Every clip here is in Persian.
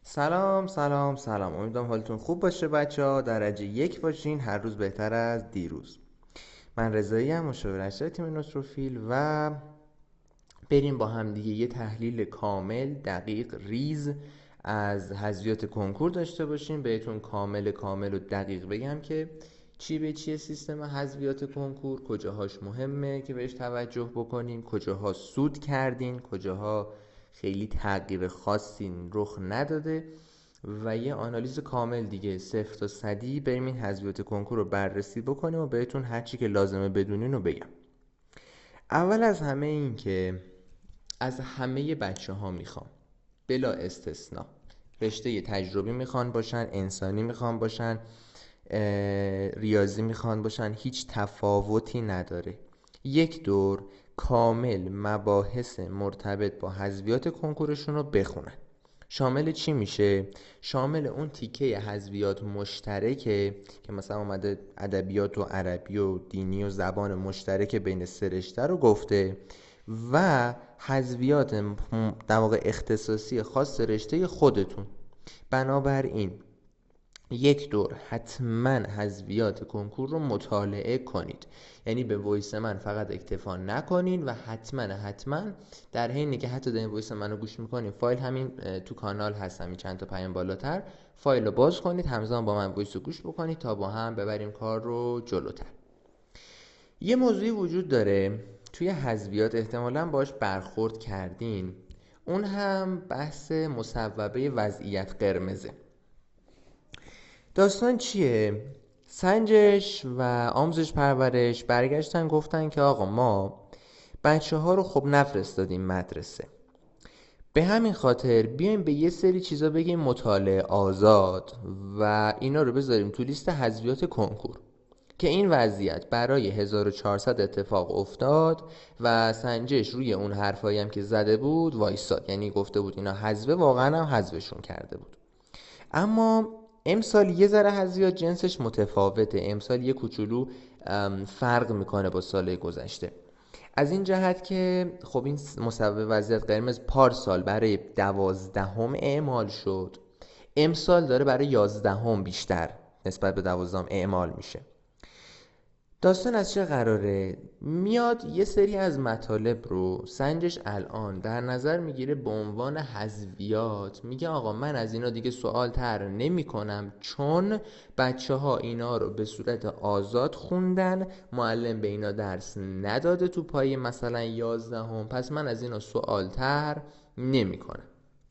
سلام امیدوارم حالتون خوب باشه بچه ها. درجه یک باشین، هر روز بهتر از دیروز. من رضایی ام، مشاور ارشد تیم نوتروفیل، و بریم با هم دیگه یه تحلیل کامل دقیق ریز از حذفیات کنکور داشته باشیم. بهتون کامل و دقیق بگم که چی به چیه سیستم حذفیات کنکور، کجاهاش مهمه که بهش توجه بکنیم، کجاها سود کردین، کجاها خیلی تغییر خاصی رخ نداده، و یه آنالیز کامل دیگه صفر تا صدی بریم این حذفیات کنکور رو بررسی بکنیم و بهتون هر چی که لازمه بدونین رو بگم. اول از همه این که از همه بچه ها میخوام بلا استثنا رشته تجربی میخوان باشن، انسانی میخوان باشن، ریاضی میخوان باشن، هیچ تفاوتی نداره. یک دور کامل مباحث مرتبط با حذفیات کنکورشون رو بخونن. شامل چی میشه؟ شامل اون تیکه حذفیات مشترکه که مثلا اومده ادبیات و عربی و دینی و زبان مشترک بین سه رشته رو گفته، و حذفیات در واقع اختصاصی خاص رشته خودتون. بنابراین یک دور حتما حذفیات کنکور رو مطالعه کنید، یعنی به وایس من فقط اکتفا نکنین و حتما در حینی که حتی دارین وایس منو گوش میکنین، فایل همین تو کانال هست، همین چند تا پیام بالاتر، فایل رو باز کنید، همزمان با من وایس رو گوش بکنید تا با هم ببریم کار رو جلوتر. یه موضوعی وجود داره توی حذفیات، احتمالاً باش برخورد کردین، اون هم بحث مصوبه وضعیت قرمزه. داستان چیه؟ سنجش و آموزش پرورش برگشتن گفتن که آقا ما بچه ها رو خب نفرستادیم مدرسه، به همین خاطر بیایم به یه سری چیزا بگیم مطالعه آزاد و اینا رو بذاریم تو لیست حذفیات کنکور، که این وضعیت برای 1400 اتفاق افتاد و سنجش روی اون حرفایی هم که زده بود وایساد، یعنی گفته بود اینا حذفه، واقعا هم حذفشون کرده بود. اما امسال یه ذره حذفیات جنسش متفاوته، امسال یه کوچولو فرق میکنه با سال گذشته، از این جهت که خب این مصوبه وضعیت قرمز پارسال برای 12 اعمال شد، امسال داره برای 11 بیشتر نسبت به 12 اعمال میشه. داستان از چه قراره؟ میاد یه سری از مطالب رو سنجش الان در نظر میگیره به عنوان حذفیات، میگه آقا من از اینا دیگه سوال طرح نمی کنم، چون بچه ها اینا رو به صورت آزاد خوندن، معلم به اینا درس نداده تو پای مثلا 11، پس من از اینا سوال طرح نمی کنم.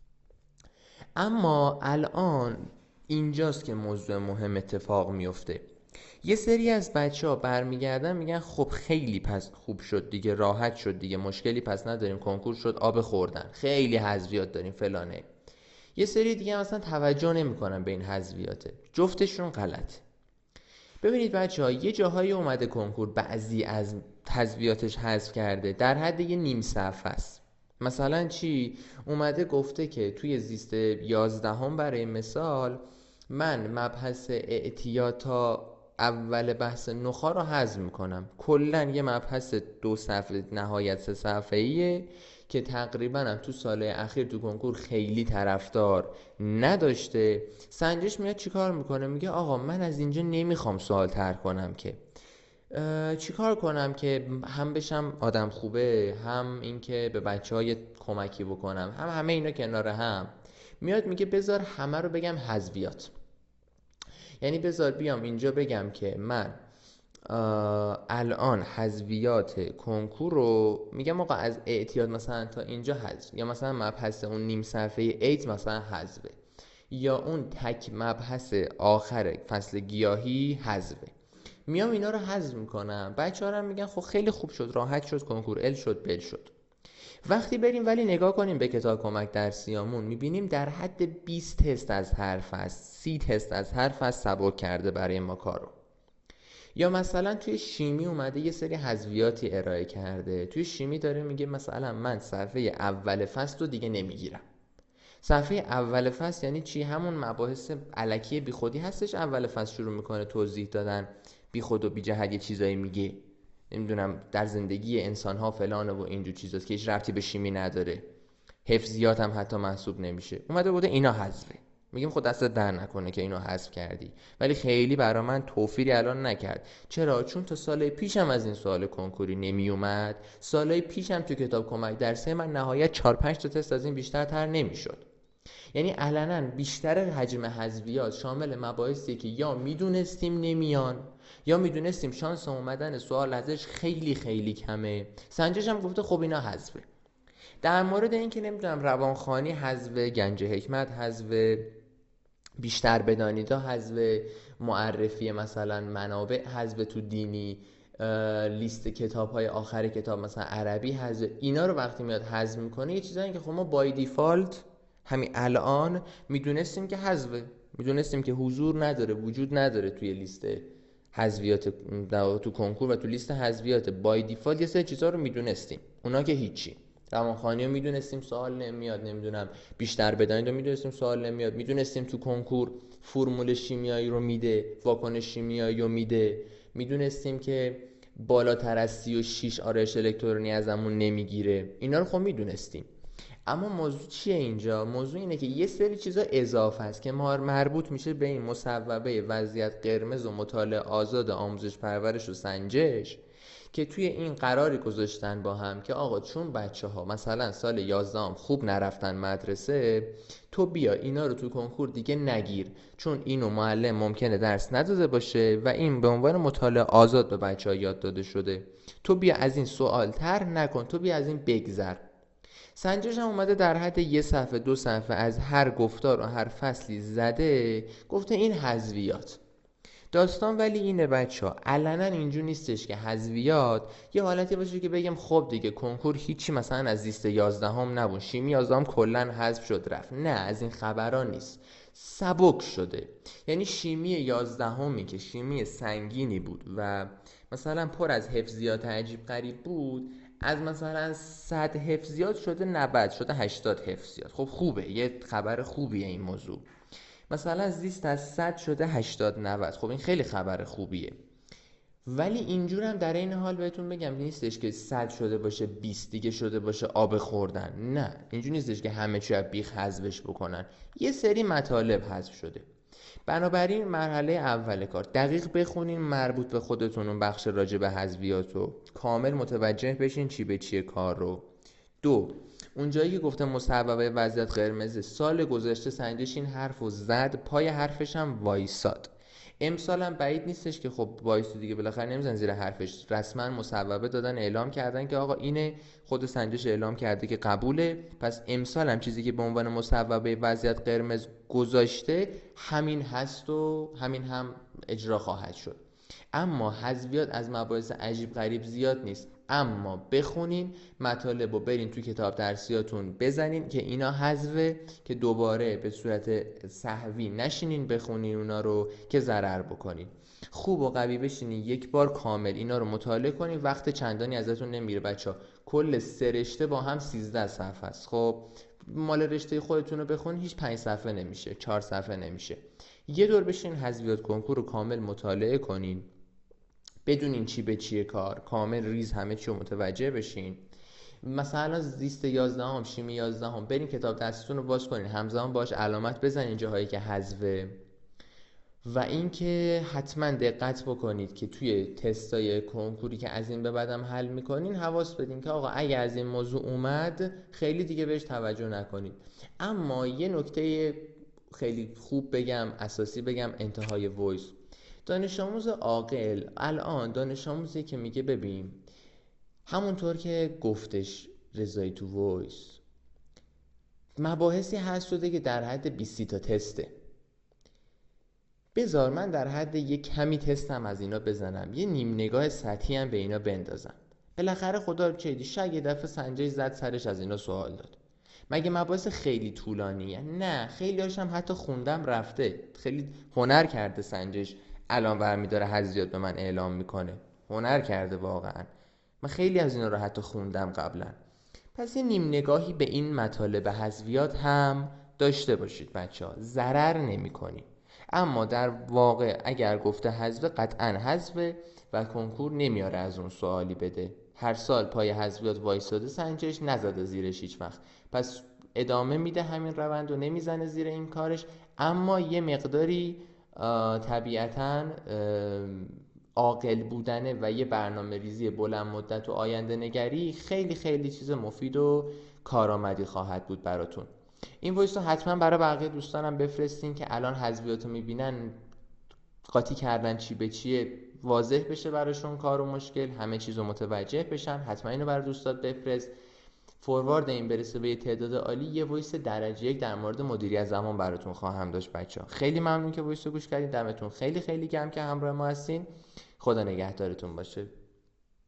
اما الان اینجاست که موضوع مهم اتفاق میفته. یه سری از بچه ها برمیگردن میگن خب خیلی پس خوب شد دیگه، راحت شد دیگه، مشکلی پس نداریم، کنکور شد آب خوردن، خیلی حذفیات داریم فلانه. یه سری دیگه مثلا توجه نمیکنن به این حذفیاته، جفتشون غلطه. ببینید بچه ها، یه جاهایی اومده کنکور بعضی از حذفیاتش حذف کرده در حد یه نیم صفحه است. مثلا چی؟ اومده گفته که توی زیست 11 برای مثال من مبحث اعتیاد تا اول بحث نخا رو حذف میکنم، کلا یه مبحث 2 صفحه نهایت 3 صفحه‌ایه که تقریبا هم تو سال اخیر تو کنکور خیلی طرفدار نداشته. سنجش میاد چیکار میکنه؟ میگه آقا من از اینجا نمیخوام سوال طرح کنم، که چیکار کنم که هم بشم آدم خوبه، هم اینکه به بچه‌های کمکی بکنم، هم همه اینا کنار هم. میاد میگه بذار همه رو بگم حذفیات، یعنی بذار بیام اینجا بگم که من الان حذفیات کنکور رو میگم آقا از اعتیاد مثلا تا اینجا حذف، یا مثلا مبحث اون نیم صفحه ایدز مثلا حذفه، یا اون تک مبحث آخر فصل گیاهی حذفه. میام اینا رو حذف میکنم، بچه‌ها هم میگن خب خیلی خوب شد، راحت شد کنکور، ال شد بل شد. وقتی بریم ولی نگاه کنیم به کتاب کمک درسیامون، میبینیم در حد 20 تست از هر فصل، 30 تست از هر فصل سبک کرده برای ما کارو. یا مثلا توی شیمی اومده یه سری حذفیاتی ارائه کرده، توی شیمی داره میگه مثلا من صفحه اول فصل رو دیگه نمیگیرم. صفحه اول فصل یعنی چی؟ همون مباحث الکی بیخودی هستش، اول فصل شروع میکنه توضیح دادن، بیخود و بی جهت یه چیزایی میگه، نمیدونم در زندگی انسان ها فلانه و اینجور چیزاست که هیچ ربطی به شیمی نداره، حفظیات هم حتی محسوب نمیشه. اومده بوده اینا حذفه. میگیم خود دست در نکنه که اینو حذف کردی، ولی خیلی برا من توفیری الان نکرد. چرا؟ چون تا سال پیشم از این سوال کنکوری نمی اومد، سالهای پیشم تو کتاب کمک درسی من نهایت 4 5 تا تست از این بیشتر تر نمیشد. یعنی علنا بیشتر حجم حذفیات شامل مباحثی که یا میدونستیم نمیان یا میدونستیم شانس اومدن سوال ازش خیلی خیلی کمه. سنجش هم گفته خب اینا حذفه. در مورد این که نمیدونم روانخوانی حذف، گنج حکمت حذف، بیشتر بدانید حذف، معرفی مثلا منابع حذف تو دینی، لیست کتاب های آخر کتاب مثلا عربی حذف، اینا رو وقتی میاد حذف میکنه یه چیزایی که خب ما بای دیفالت همین الان میدونستیم که حذفه، میدونستیم که حضور نداره، وجود نداره توی لیست حذفیات تو کنکور و تو لیست حذفیات بای دیفالت یه سری چیزا رو میدونستیم، اونا که هیچی. روانخوانی رو میدونستیم سوال نمیاد، نمیدونم بیشتر بدانید رو میدونستیم سوال نمیاد، میدونستیم تو کنکور فرمول شیمیایی رو میده، واکنش شیمیایی رو میده، میدونستیم که بالاتر از 36 آرایش الکترونی ازمون نمیگیره، اینا رو خب میدونستیم. اما موضوع چیه اینجا؟ موضوع اینه که یه سری چیزا اضافه است که مربوط میشه به این مصوبه وضعیت قرمز و مطالعه آزاد آموزش پرورش و سنجش، که توی این قراری گذاشتن با هم که آقا چون بچه ها مثلا سال 11 خوب نرفتن مدرسه، تو بیا اینا رو تو کنکور دیگه نگیر، چون اینو معلم ممکنه درس نداده باشه و این به عنوان مطالعه آزاد به بچه ها یاد داده شده، تو بیا از این سوال تر نکن، تو بیا از این بگذر. سنجش هم اومده در حد 1 صفحه 2 صفحه از هر گفتار و هر فصلی زده، گفته این حذفیات داستان. ولی اینه بچه ها علنا اینجور نیستش که حذفیات یه حالتی باشه که بگم خب دیگه کنکور هیچی مثلا از لیست 11 نبود، شیمی 11 کلن حذف شد رفت، نه از این خبرها نیست، سبک شده. یعنی شیمی 11 که شیمی سنگینی بود و مثلا پر از حفظیات عجیب غریب بود، از مثلا 100 حفظیات شده 90 شده 80 حفظیات. خب خوبه، یه خبر خوبیه این موضوع. مثلا زیست از 100 شده 80 90، خب این خیلی خبر خوبیه. ولی اینجور هم در این حال بهتون بگم نیستش که 100 شده باشه 20 دیگه شده باشه آب خوردن، نه اینجور نیستش که همه چی از بیخ حذفش بکنن، یه سری مطالب حذف شده. بنابراین مرحله اول کار دقیق بخونین مربوط به خودتون اون بخش راجع به حذفیات رو، کامل متوجه بشین چی به چیه کار رو. 2 اونجایی که گفته مصوبه وضعیت قرمز، سال گذشته سنجش این حرف رو زد، پای حرفش هم وایساد. امسال هم بعید نیستش که خب وایساد دیگه، بالاخره نمیزن زیر حرفش، رسما مصوبه دادن اعلام کردن که آقا اینه، خود سنجش اعلام کرده که قبوله، پس امسال هم چیزی که به عنوان مصوبه وضعیت قرمز گذاشته همین هست و همین هم اجرا خواهد شد. اما حذفیات از مباحث عجیب غریب زیاد نیست، اما بخونین مطالب رو برین تو کتاب درسیاتون بزنین که اینا حذفه، که دوباره به صورت سهوی نشینین بخونین اونا رو که ضرر بکنین. خوب و قوی بشینین یک بار کامل اینا رو مطالعه کنین، وقت چندانی ازتون نمیره بچه ها. کل 3 رشته با هم 13 صفحه است. خب مال رشته خودتون رو بخونین هیچ 5 صفحه نمیشه، 4 صفحه نمیشه. یه دور بشین حذفیات کنکور رو کامل مطالعه کنین، بدونین چی به چیه کار، کامل ریز همه چی رو متوجه بشین. مثلا زیست 11 شیمی 11 برین کتاب دستتون رو باز کنین، همزمان باش علامت بزنین جاهایی که حذفه. و اینکه حتما دقت بکنید که توی تستای کنکوری که از این به بعدم حل میکنین حواس بدین که آقا اگه از این موضوع اومد خیلی دیگه بهش توجه نکنید. اما یه نکته خیلی خوب بگم، اساسی بگم، انتهای وایس، دانش آموز عاقل الان دانش آموزی که میگه ببین همونطور که گفتش رضایی تو وایس مباحثی هست شده که در حد 20 تا تسته، بذار من در حد یک کمی تستم از اینا بزنم، یه نیم نگاه سطحی هم به اینا بندازم، بالاخره خدا رو چیدی شاید یه دفعه سنجش زد سرش از اینا سوال داد. مگه مباحث خیلی طولانیه؟ نه، خیلی هاشم حتی خوندم رفته، خیلی هنر کرده سنجش الان برمی داره حذفیات به من اعلام میکنه، هنر کرده واقعا. من خیلی از اینا رو حتی خوندم قبلا. پس یه نیم نگاهی به این مطالب حذفیات هم داشته باشید بچه ها، ضرر نمی کنی. اما در واقع اگر گفته حذف قطعا حذف و کنکور نمیاره از اون سوالی بده. هر سال پای حذفیات وایساده سنجش نزده زیرش هیچ وقت، پس ادامه میده همین روند و نمیزنه زیر این کارش، اما یه مقداری طبیعتاً عاقل بودنه و یه برنامه ریزی بلند مدت و آینده نگری خیلی خیلی چیز مفید و کارآمدی خواهد بود براتون. این وایس رو حتما برای بقیه دوستانم بفرستین که الان حذویاتو میبینن قاطی کردن چی به چیه واضح بشه براشون کار و مشکل، همه چیز رو متوجه بشن. حتما اینو برای دوستات بفرست. فوروارد این برسه به یه تعداد عالی، یه وایس درجه 1 در مورد مدیریت زمان براتون خواهم داشت بچه‌ها. خیلی ممنون که وایس رو گوش کردین. دمتون خیلی خیلی گرم که همراه ما هستین. خدا نگهدارتون باشه.